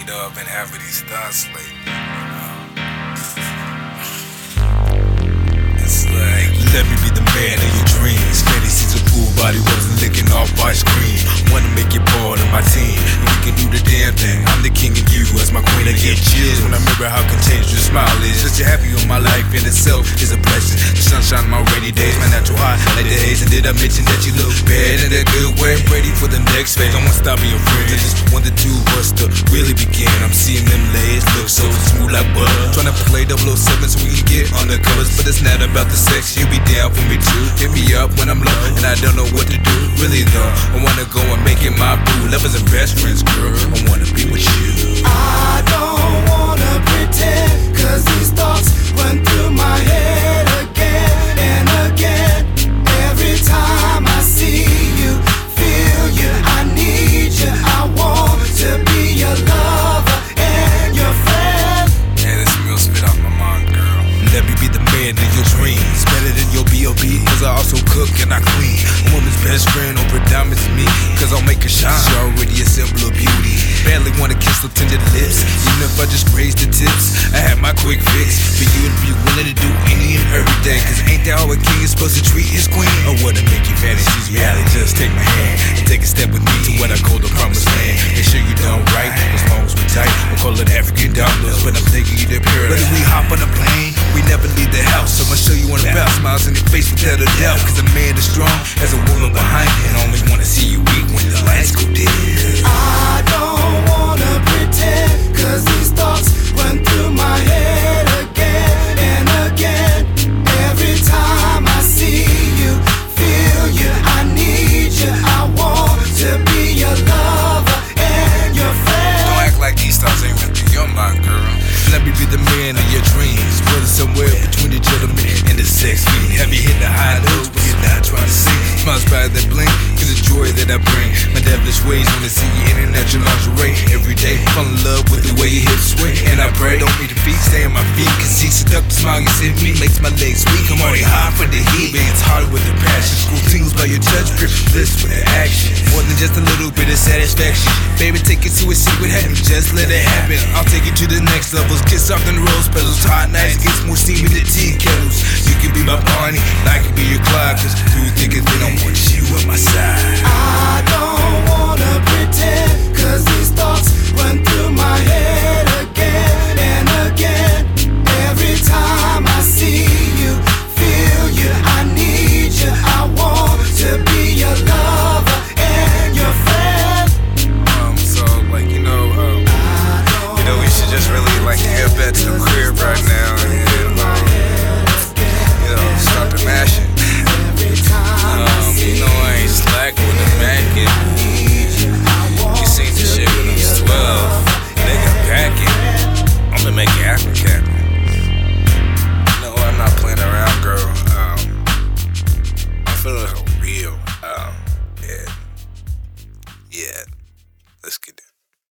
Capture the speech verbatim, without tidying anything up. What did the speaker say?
laid up and having these thoughts lately. It's like, let me be the man of your dreams. Fantasies of pool body wasn't licking off ice cream. Wanna make you part of my team, and we can do the damn thing. I'm the king of you as my queen. I get chills when I remember how contagious your smile is. Just you happy with my life in itself is a blessing. The sunshine on my rainy days, my natural high like the haze. And did I mention that you look bad in a good way? Ready for the next phase. I won't stop being friends. I just want the two of us to really begin. I'm seeing them legs look so smooth like butter. Trying to play double oh seven so we can get undercovers, but it's not about the sex. You be down for me too. Hit me up when I'm low and I don't know what to do. Really though, I wanna go and make it my boo. Lovers and best friends, girl. I wanna be with you. I don't wanna pretend, cause these thoughts run through my head again and again. Every time I see you, feel you, I need you. I want to be your lover and your friend. Yeah, this meal spit off my mind, girl. Let me be the man of your dreams. Better than your B O B, cause I also cook and I clean. A woman's best friend over diamonds to me, cause I'll make her shine. She's already a symbol of beauty. Barely wanna kiss her tender lips, even if I just raise the tips. I have my quick fix for you to be willing to do any and everything. Cause ain't that how a king is supposed to treat his queen? I wanna make your fantasies reality. Just take my hand and take a step with me to what I call the promised land. Make sure you done right, as long as we tight. We'll call it African dollars, but I'm taking you to paradise. Whether we hop on a plane, we never leave the house. I'ma show you on the bounce, smiles in your face without a doubt. Cause a man is strong, has a woman behind him. And I only wanna see you weak when the lights go dim. I don't wanna pretend, cause these thoughts run through my head again and again. Every time I see you, feel you, I need you. I want to be your lover and your friend. Don't act like these thoughts ain't run through your mind, girl. Let me be the man of your dreams. Brother somewhere between the gentleman and the sex fiend. Have you hit the high notes, but you're not trying to sing. Smiles by that blink, cause the joy that I bring. My devilish ways wanna see you in that your lingerie. Every day, fall in love with the way your hips sway. And I pray, don't need the feet, stay on my feet. Cause see, seductive smile you send me makes my legs weak. I'm already high for the heat, but it's hard with the passion. School tingles by your touch, grip bliss with the action. More than just a little bit of satisfaction. Baby, take it to a secret heaven, just let it happen. I'll take you to the next levels. Kiss off the rose petals, hot nights gets more steamy than tea kettles. You can be my Barney, and I can be your Clyde. Cause through thick and thin, I want you at my side. I don't wanna